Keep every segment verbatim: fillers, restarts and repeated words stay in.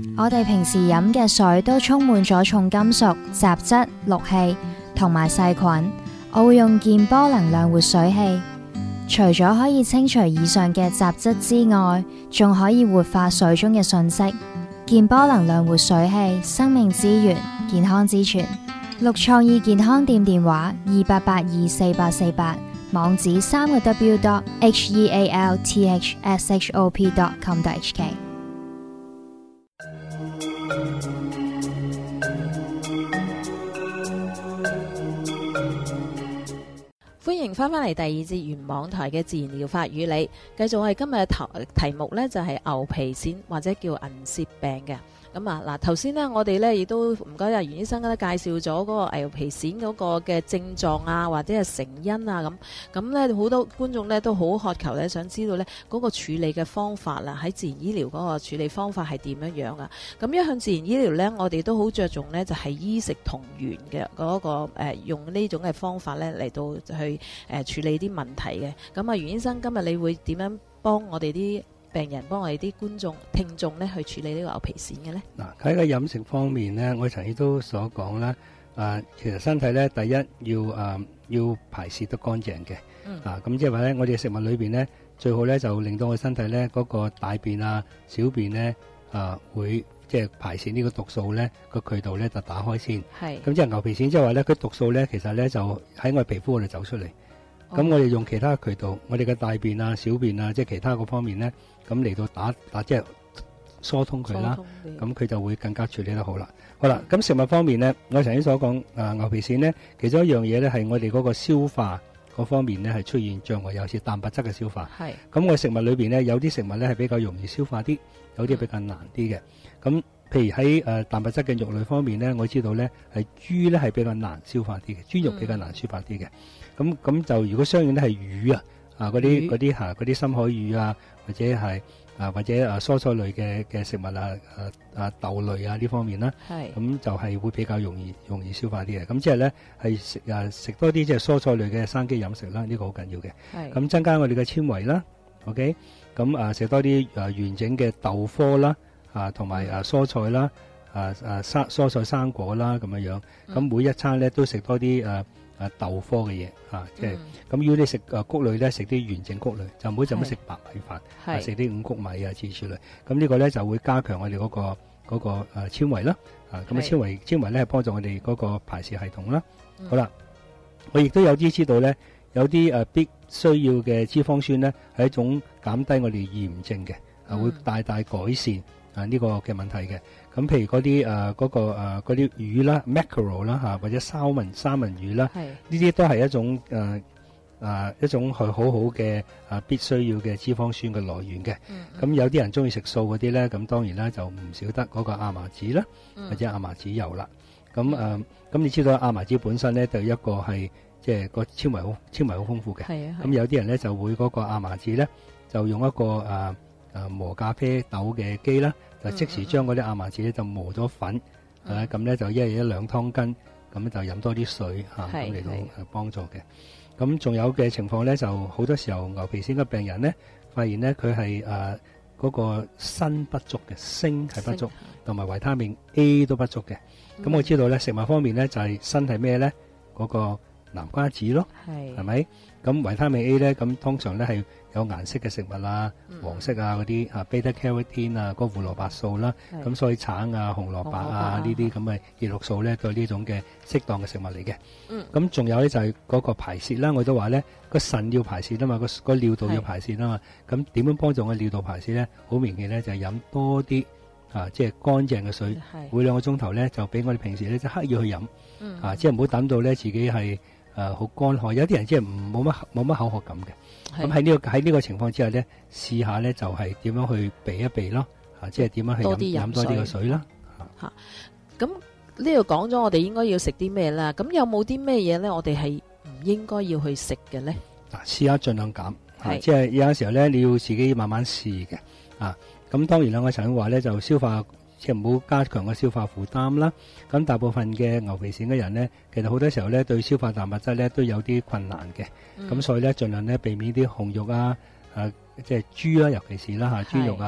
我哋平時飲嘅水都充滿咗重金屬、雜質、氯氣同埋細菌。我會用健波能量活水器，除咗可以清除以上嘅雜質之外，仲可以活化水中嘅訊息。健波能量活水器，生命之源，健康之泉。綠創意健康店電話二八八二四八四八，網址三個 w dot h e a l t h s h o p dot com dot h k。 歡迎翻返嚟第二節原網台嘅自然療法與你，繼續我哋今日嘅題題目呢，就係牛皮癬或者叫銀屑病嘅。咁啊嗱，頭先呢，我哋呢亦都唔該阿袁醫生咧介紹咗嗰個牛皮癬嗰個嘅症狀啊，或者係成因啊咁。咁呢好多觀眾呢都好渴求呢，想知道呢嗰個處理嘅方法啦，喺自然醫療嗰個處理方法係點樣樣啊？咁一向自然醫療呢，我哋都好着重呢，就係醫食同源嘅嗰個誒，用呢種嘅方法呢嚟到去誒處理啲問題嘅。咁啊，袁醫生今日你會點樣幫我哋啲病人幫我哋啲觀眾聽眾咧去處理呢個牛皮癬嘅咧？ 嗱，喺個飲食方面咧，我曾經都所講啦，啊，其實身體咧第一要啊要排泄得乾淨嘅，嗯、啊咁即係話咧，我哋食物裏邊咧最好咧就令到我身體咧嗰、那個大便啊、小便咧啊會即係排泄呢個毒素咧個渠道咧就打開先。係。咁即係牛皮癬，即係話咧佢毒素咧其實咧就喺我哋皮膚嗰度走出嚟。咁、哦、我哋用其他渠道，我哋嘅大便啊、小便啊，即係其他嗰方面咧，咁嚟到打打即係疏通佢啦，咁佢就會更加處理得好啦。好啦，咁食物方面咧，我頭先所講啊牛皮癬咧，其中一樣嘢咧係我哋嗰個消化嗰方面咧係出現障礙，尤其是蛋白質嘅消化。係。咁我食物裏邊咧有啲食物咧係比較容易消化啲，有啲比較難啲嘅。咁、嗯、譬如喺誒、呃、蛋白質嘅肉類方面咧，我知道咧係豬咧係比較難消化啲嘅，豬肉比較難消化啲嘅。咁、嗯、咁就如果相應咧係魚啊，啊嗰啲嗰啲嚇嗰啲深海魚啊，或者係啊或者啊蔬菜類嘅嘅食物啊，啊啊豆類啊呢方面啦，係咁就係會比較容易容易消化啲嘅。咁即係咧係食啊食多啲即係蔬菜類嘅生機飲食啦，呢、這個好緊要嘅。係咁增加我哋嘅纖維啦 ，OK。咁啊食多啲啊完整嘅豆科啦，啊同埋啊蔬菜啦，啊啊生蔬菜生果啦咁樣樣。咁每一餐咧都食多啲啊。啊豆科嘅嘢啊，即係咁。如果你食啊穀類咧，食啲完整穀類，就唔好就咁食白米飯，食啲五穀米啊之類。咁呢個咧就會加強我哋嗰、嗰個嗰、嗰個啊纖維啦。啊咁啊纖維纖維咧係幫助我哋嗰個排泄系統啦。好啦，我亦都有啲知道咧，有啲誒必須要嘅脂肪酸咧係一種減低我哋炎症嘅，啊會大大改善啊呢個嘅問題嘅。咁譬如嗰啲誒嗰個誒嗰啲魚啦 mackerel 啦嚇，或者三文三文魚啦，呢啲都係一種誒誒、呃、一種係好好嘅啊必須要嘅脂肪酸嘅來源嘅。咁、嗯嗯、有啲人中意食素嗰啲咧，咁當然啦就唔少得嗰個亞麻籽啦，或者亞麻籽油啦。咁誒咁你知道亞麻籽本身咧就一個係即係個纖維好纖維好豐富嘅。咁有啲人咧就會嗰個亞麻籽咧就用一個誒誒、呃、磨咖啡豆嘅機啦。就即時將嗰啲亞麻籽咧就磨咗粉，係咁咧就一日一兩湯羹，咁就飲多啲水嚇，咁嚟到係幫助嘅。咁仲有嘅情況咧，就好多時候牛皮癬嘅病人咧，發現咧佢係誒嗰個鋅不足嘅，鋅係不足，同埋維他命 A 都不足嘅。咁、嗯、我知道咧食物方面咧就係鋅係咩咧？嗰、嗰個南瓜子咯，係係咪？咁維他命 A 咧，咁通常咧係有顏色嘅食物啊，嗯、黃色啊嗰啲啊 beta carotene 啊，嗰個胡蘿蔔素啦，咁所以橙啊、紅蘿蔔啊呢啲咁嘅葉綠素咧，都係呢種嘅適當嘅食物嚟嘅。嗯，咁仲有咧就係嗰個排泄啦，我都話咧個腎要排泄啊嘛，個個尿道要排泄啊嘛，咁點樣幫助個尿道排泄咧？好明顯咧就係飲多啲啊，即係乾淨嘅水，每兩個鐘頭咧就比我哋平時咧就刻意去飲，嗯、啊，即係唔好等到咧自己係。誒好乾渴，有啲人即係唔冇乜冇乜口渴感嘅。咁喺呢個喺呢個情況之下咧，試下咧就係點樣去避一避咯。嚇，即係點樣去飲飲多啲嘅水啦。 嚇，咁呢度講咗我哋應該要食啲咩啦？咁有冇啲咩嘢咧？我哋係唔應該要去食嘅咧？ 嗱，試下盡量減。係，即係有陣時候咧，你要自己慢慢試嘅。啊，咁當然啦，我曾經話咧就消化。即係唔好加強個消化負擔啦。咁大部分嘅牛皮癬嘅人咧，其實好多時候咧對消化蛋白質咧都有啲困難嘅。咁、嗯、所以咧盡量咧避免啲紅肉啊，誒即係豬啦，尤其是啦嚇豬肉啊，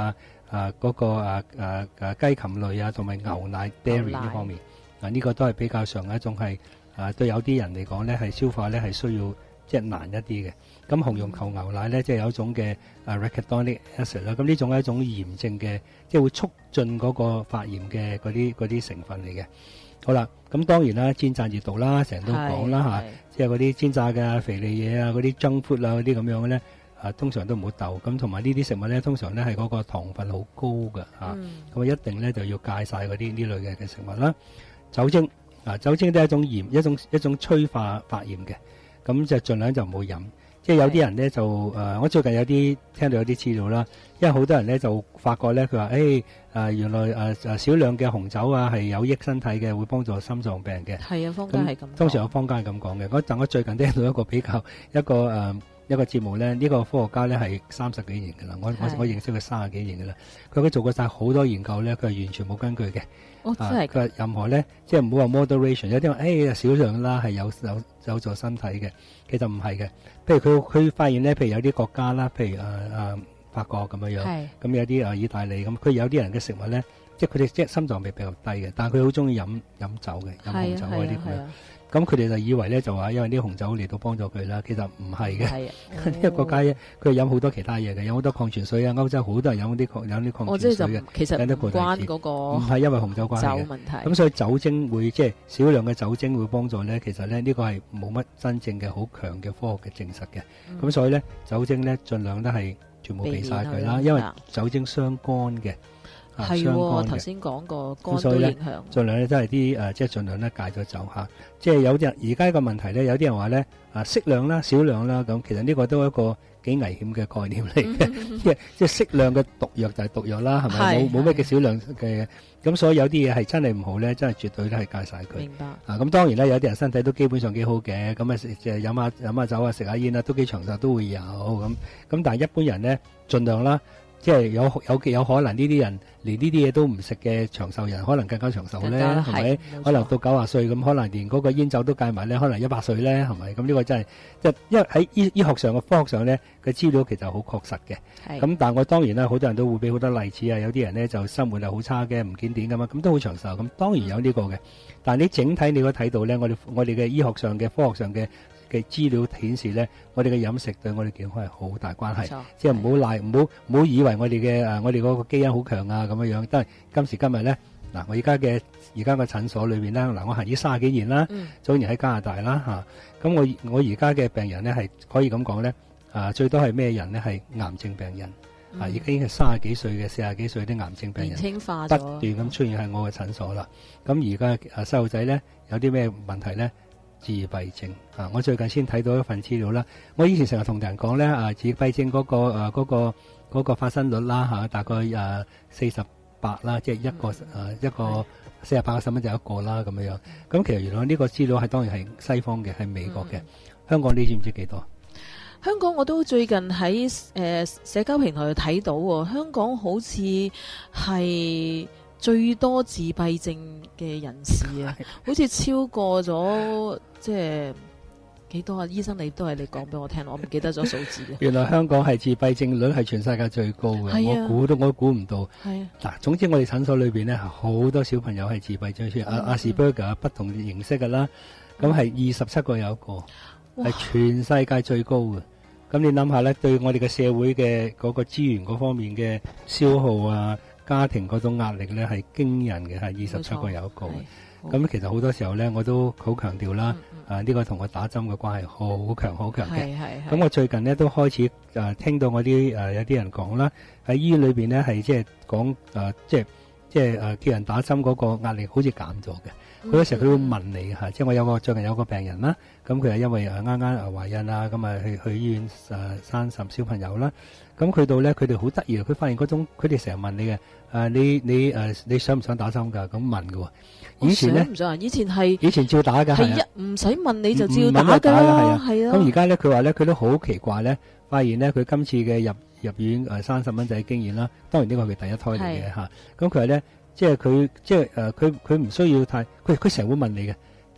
啊嗰個啊啊啊雞禽類啊，同埋牛奶 dairy 呢方面啊，呢個都係比較上一種係啊對有啲人嚟講咧係消化咧係需要即係難一啲嘅。咁紅絨球牛奶咧即係有一種嘅啊 arachidonic acid 啦，咁呢種係一種炎症嘅，即係會促進嗰個發炎嘅嗰啲嗰啲成分嚟嘅。好啦，咁當然啦，煎炸熱毒啦，成日都講啦嚇，即係嗰啲煎炸嘅肥膩嘢啊，嗰啲 junk food 啊嗰啲咁樣嘅咧，啊通常都唔好鬥。咁同埋呢啲食物咧，通常咧係嗰個糖分好高嘅嚇，咁、嗯、啊一定咧就要戒晒嗰啲呢類嘅嘅食物啦。酒精啊，酒精都係一種鹽，一種一種催化發炎嘅，咁就盡量就唔好飲。即係有啲人咧就誒、呃，我最近有啲聽到有啲資料啦，因為好多人咧就發覺咧，佢話誒誒原來誒誒少量嘅紅酒啊係有益身體嘅，會幫助心臟病嘅。係啊，坊間係咁。通常有坊間係咁講嘅。我但我最近聽到一個比較一個誒、呃、一個節目咧，呢、呢個科學家咧係三十幾年嘅啦，我我我認識佢三十幾年嘅啦。佢佢做過晒好多研究咧，佢係完全冇根據嘅。哦，真係。佢、啊、話任何咧，即係唔好話 moderation，有啲話誒少量啦係有有有助身體嘅，其實唔係嘅。譬如佢佢發現咧，譬如有啲國家啦，譬如誒誒、呃、法國咁樣樣，咁有啲誒意大利咁，佢有啲人嘅食物咧，即係佢哋即係心臟病比較低嘅，但係佢好中意飲飲酒嘅，飲紅酒嗰啲咁樣。咁佢哋就以為咧就話因為啲紅酒嚟到幫助佢啦，其實唔係嘅。呢個國家佢係飲好多其他嘢嘅，有好多礦泉水啊，歐洲好多人飲啲礦飲啲礦泉水嘅。其實唔關嗰個唔係因為紅酒關係嘅問題。咁所以酒精會即係少量嘅酒精會幫助咧，其實咧呢個係冇乜真正嘅好強嘅科學嘅證實嘅。咁、嗯、所以咧酒精咧盡量都係全部避晒佢啦，因為酒精傷肝嘅。係喎，頭先講過肝都影響。盡量咧都係啲誒，即係盡量咧戒咗酒嚇。即係有啲人而家個問題咧，有啲人話咧啊適量啦、少量啦咁，其實呢個都係一個幾危險嘅概念嚟嘅。即係即係適量嘅毒藥就係毒藥啦，係咪？冇冇咩嘅少量嘅。咁所以有啲嘢係真係唔好咧，真係絕對都係戒晒佢。明白。啊，咁當然咧，有啲人身體都基本上幾好嘅，咁啊就飲下飲下酒啊，食下煙啊，都幾長壽都會有咁。咁但係一般人咧，盡量啦。即係有有有可能呢啲人連呢啲嘢都唔食嘅長壽人，可能更加長壽咧，係咪？可能到九十歲咁，可能連嗰個煙酒都戒埋咧，可能一百歲咧，係咪？咁呢個真係即係因為喺醫醫學上嘅科學上咧嘅資料其實好確實嘅。咁但係我當然啦，好多人都會俾好多例子啊，有啲人咧就生活係好差嘅，唔檢點咁嘛，咁都好長壽。咁當然有呢個嘅，但係你整體你都睇到咧，我哋我哋嘅醫學上嘅科學上嘅嘅資料顯示咧，我哋嘅飲食對我哋健康係好大關係，即係唔好賴，唔好唔好以為我哋嘅誒，我哋嗰個基因好強啊咁樣樣。都係今時今日咧，嗱我而家嘅而家嘅診所裏邊啦，嗱我行咗卅幾年啦，早年喺加拿大啦嚇，咁我我而家嘅病人咧係可以咁講咧，啊最多係咩人咧？係癌症病人，啊已經係卅幾歲嘅、四十幾歲啲癌症病人，年輕化咗，不斷咁出現喺我嘅診所啦。咁而家啊細路仔咧有啲咩問題咧？自閉症啊！我最近先睇到一份資料啦。我以前成日同人講咧啊，自閉症嗰、那個誒嗰、啊那個那個發生率啦嚇、啊，大概誒四十八啦，即係一個誒、嗯啊、一個四十八個細蚊就一個啦咁樣樣。咁其實原來呢個資料係當然係西方嘅，係美國嘅、嗯。香港你知唔知幾多？香港我都最近喺誒、呃、社交平台度睇到喎，香港好似係最多自閉症嘅人士啊，好似超過咗即係幾多啊？醫生你都係你講俾我聽，我唔記得咗數字嘅。原來香港係自閉症率係全世界最高嘅、啊，我估都我估唔到。係啊，嗱，總之我哋診所裏邊咧，好多小朋友係自閉症出現，阿阿士伯格不同形式嘅啦，咁係二十七個有一個，係全世界最高嘅。咁你諗下咧，對我哋嘅社會嘅嗰個資源嗰方面嘅消耗啊，家庭嗰種壓力咧係驚人嘅，係二十七個有一個。咁其實好多時候咧，我都好強調啦，嗯嗯啊呢、這個同我打針嘅關係好強好強嘅。咁我最近咧都開始誒、呃、聽到我啲誒、呃、有啲人講啦，喺醫院裏邊咧係即係講誒即係即係誒叫人打針嗰個壓力好似減咗嘅。好多時候佢會問你嚇，即係我有個最近有個病人啦，咁佢係因為誒啱啱誒懷孕啊，咁啊去去醫院誒生十小朋友啦，咁去到咧佢哋好得意啊，佢發現嗰種佢哋成日問你嘅誒你你誒你想唔想打針㗎？咁問㗎喎。以前咧唔想，以前係以前照打㗎，係一唔使問你就照打㗎啦，係啊。咁而家咧佢話咧佢都好奇怪咧，發現咧佢今次嘅入入院誒生十蚊仔經驗啦，當然呢個係佢第一胎嚟嘅嚇，咁佢話咧。即係佢，即係誒，佢佢唔需要太，佢佢成日會問你嘅，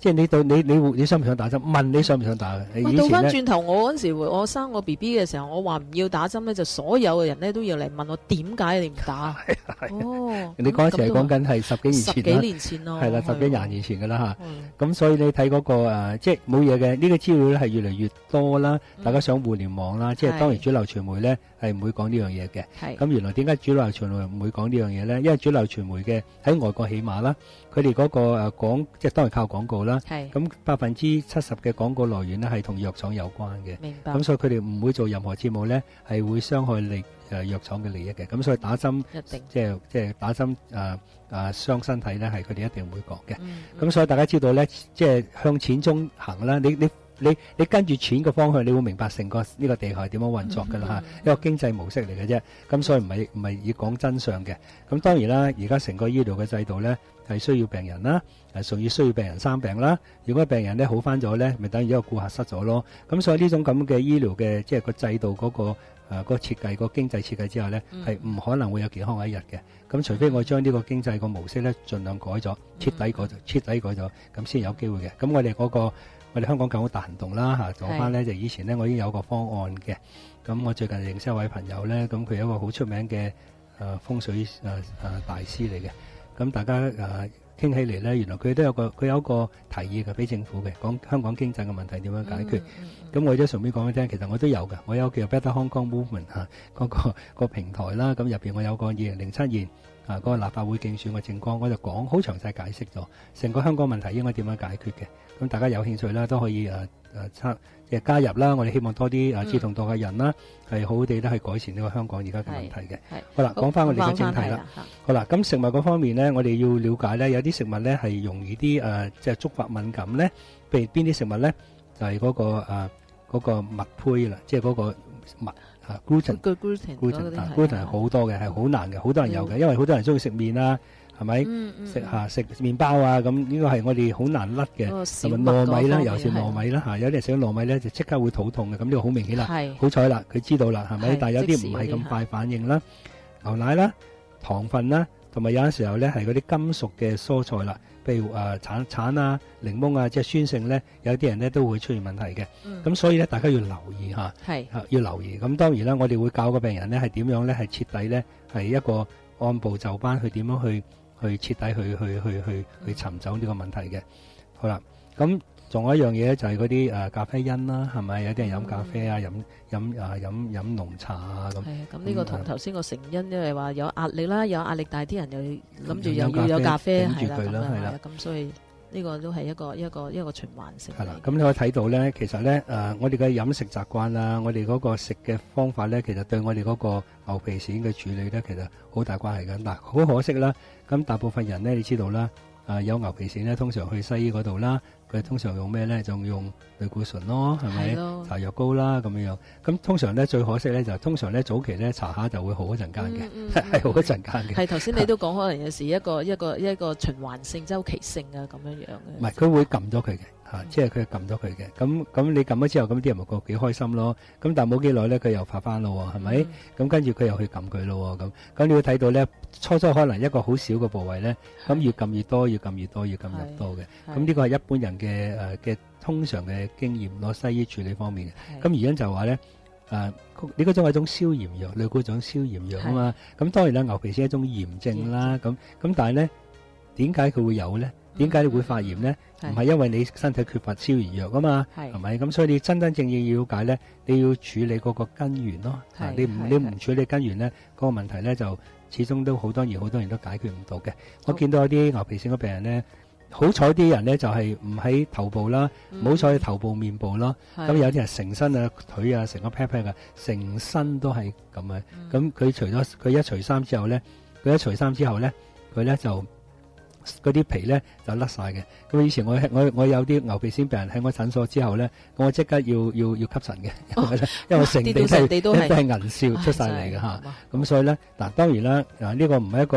即係你到你你你想唔想打針？問你想唔想打？以到前咧， 翻轉頭，我嗰陣時我生我 B B 嘅時候，我話唔要打針咧，就所有嘅人咧都要嚟問我點解你唔打？哦， 你嗰陣時係講緊係十幾年前啦， 十幾年前咯， 係啦，十幾廿年前噶啦嚇。 嗯咁所以你睇嗰個誒，即係冇嘢嘅。呢個資料咧係越嚟越多啦，大家上互聯網啦，即係當然主流傳媒咧係唔會講呢樣嘢嘅。 係咁原來點解主流傳媒唔會講呢樣嘢咧？因為主流傳媒嘅喺外國起碼啦，佢哋嗰個誒廣即係當然靠廣告啦。 係咁百分之七十嘅廣告來源咧係同藥廠有關嘅。 明白。 咁所以佢哋唔會做任何節目咧係會傷害利誒藥廠嘅利益嘅。咁所以打針一定即係即係打針誒誒傷身體咧係佢哋一定會講嘅。 嗯咁所以大家知道咧，即係向錢中行啦。你你你你跟住錢嘅方向，你會明白成個呢個地球係點樣運作㗎啦嚇，一個經濟模式嚟嘅啫。咁所以唔係唔係要講真相嘅。咁當然啦，而家成個醫療嘅制度咧係需要病人啦，係屬於需要病人生病啦。如果病人咧好翻咗咧，咪等於一個顧客失咗咯。咁所以呢種咁嘅醫療嘅即係個制度嗰個。誒、呃、個設計、個經濟設計之下咧，係唔可能會有健康一日嘅。咁除非我將呢個經濟個模式咧，盡量改咗，徹底改咗，徹底改咗，咁先有機會嘅。咁我哋嗰、個我哋香港更好大行動啦嚇，做翻咧就以前咧我已經有個方案嘅。咁我最近認識一位朋友咧，咁佢有一個好出名嘅誒、呃、風水誒誒、呃呃、大師嚟嘅。咁大家誒。呃傾起嚟咧，原來佢都有個佢有一個提議嘅俾政府嘅，講香港經濟嘅問題點樣解決。咁、嗯嗯、我都順便講俾你聽，其實我都有嘅，我有叫 Better Hong Kong Movement 嚇、啊、嗰、那個那個平台啦。咁入邊我有個二零零七年啊嗰、那個立法會競選嘅政綱，我就講好詳細解釋咗成個香港問題應該點樣解決嘅。咁大家有興趣啦，都可以誒誒參即係加入啦。我哋希望多啲誒志同道嘅人啦，係、嗯、好好地咧去改善呢個香港而家嘅問題嘅。好啦，講翻我哋嘅正題啦。好啦，咁食物嗰方面咧，我哋要了解咧，有啲食物咧係容易啲誒，即係觸發敏感咧。譬如邊啲食物咧，就係、是、嗰、那個誒嗰、呃那個麥胚啦，即係嗰個麥啊 gluten，gluten 啊 gluten 係好多嘅，係好難嘅，好多人有嘅、嗯，因為好多人中意食麵啦。係咪、嗯嗯、食嚇食麵包啊？咁呢個係我哋好難甩嘅，同埋糯米啦，尤其是糯米啦嚇。有啲人食咗糯米咧，就即刻會肚痛嘅。咁呢個好明顯啦。好彩啦，佢知道啦，係咪？但係有啲唔係咁快反應啦。牛奶啦、糖分啦，同埋有陣時候咧係嗰啲金屬嘅蔬菜啦，譬如誒橙橙啊、檸檬啊，即係酸性咧，有啲人咧都會出現問題嘅。咁、嗯、所以咧，大家要留意嚇，係要留意。咁當然啦，我哋會教個病人咧係點樣咧係徹底咧係一個按部就班去點樣去。去徹底去去去去去尋找呢個問題嘅。好啦，咁仲有一樣嘢咧，就係嗰啲誒咖啡因啦，係咪？有啲人飲咖啡啊，飲飲啊飲飲濃茶啊咁。係啊，咁呢個同頭先個成因，因為話有壓力啦，有壓力大啲人又諗住又要有咖啡，係啦，係啦，咁所以呢個都係一個一個一個循環性。係啦，咁你可以睇到咧，其實咧誒，我哋嘅飲食習慣啦，我哋嗰個食嘅方法咧，其實對我哋嗰個牛皮癬嘅處理咧，其實好大關係嘅。嗱，好可惜啦。咁大部分人咧，你知道啦，啊有牛皮癬咧，通常去西醫嗰度啦，佢通常用咩咧？就用類固醇咯，係咪？搽藥膏啦咁樣樣。咁通常咧最可惜咧就係通常咧早期咧搽下就會好一陣間嘅，係、嗯嗯、好一陣間嘅。係頭先你都講，可能有時一個一個一個循環性、周期性啊咁樣樣嘅。唔係，佢會撳咗佢嘅。啊、即係佢撳咗佢嘅，咁咁你撳咗之後，咁啲人咪覺得幾開心咯。咁但係冇幾耐咧，佢又發翻咯，係咪？咁、嗯、跟住佢又去撳佢咯，咁咁你會睇到咧，初初可能一個好少嘅部位咧，咁越撳越多，越撳越多，越撳越多嘅。咁呢個係一般人嘅誒嘅通常嘅經驗咯，西醫處理方面嘅。咁而家就話咧，誒、呃，你嗰種係一種消炎藥，類固醇消炎藥啊嘛。咁當然啦，牛皮癬係一種炎症啦。咁咁但係咧，點解佢會有咧？點解你會發炎咧？唔係因為你身體缺乏消炎藥啊嘛，係咪？咁所以你真真正正要了解咧，你要處理嗰個根源咯。你唔你唔處理根源咧，嗰、嗰個問題咧就始終都好多年好多人都解決唔到嘅。我見到有啲牛皮癬嘅病人咧，好彩啲人咧就係唔喺頭部啦，唔好彩喺頭部面部啦。咁有啲人成身啊腿啊成個 pat pat 啊，成身都係咁嘅。咁、嗯、佢除咗佢一除衫之後咧，佢一除衫之後咧，佢咧就。嗰啲皮咧就甩晒嘅，咁以前我我我有啲牛皮癬病人喺我診所之後咧，我即刻要要要吸塵嘅，因為咧、哦、因為成地都係都係銀屑出晒嚟嘅嚇，咁所以咧嗱當然啦嗱呢個唔係一個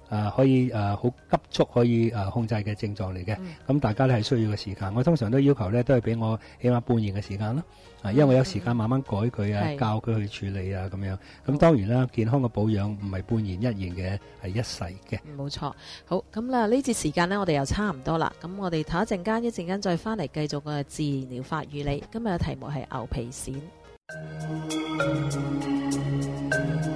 呃、可以誒好、呃、急速可以誒、呃、控制嘅症狀嚟嘅。咁、嗯、大家咧係需要嘅時間，我通常都要求咧都係俾我起碼半年嘅時間咯。啊，因為我有時間慢慢改佢啊，嗯、教佢去處理啊咁樣。咁當然啦，健康嘅保養唔係半年一年嘅，係一世嘅。 冇錯。好，咁啦，呢節時間呢，我哋又差唔多啦。咁我哋唞一陣間，一陣間再翻嚟繼續個自然療法與你。今日嘅題目係牛皮癬。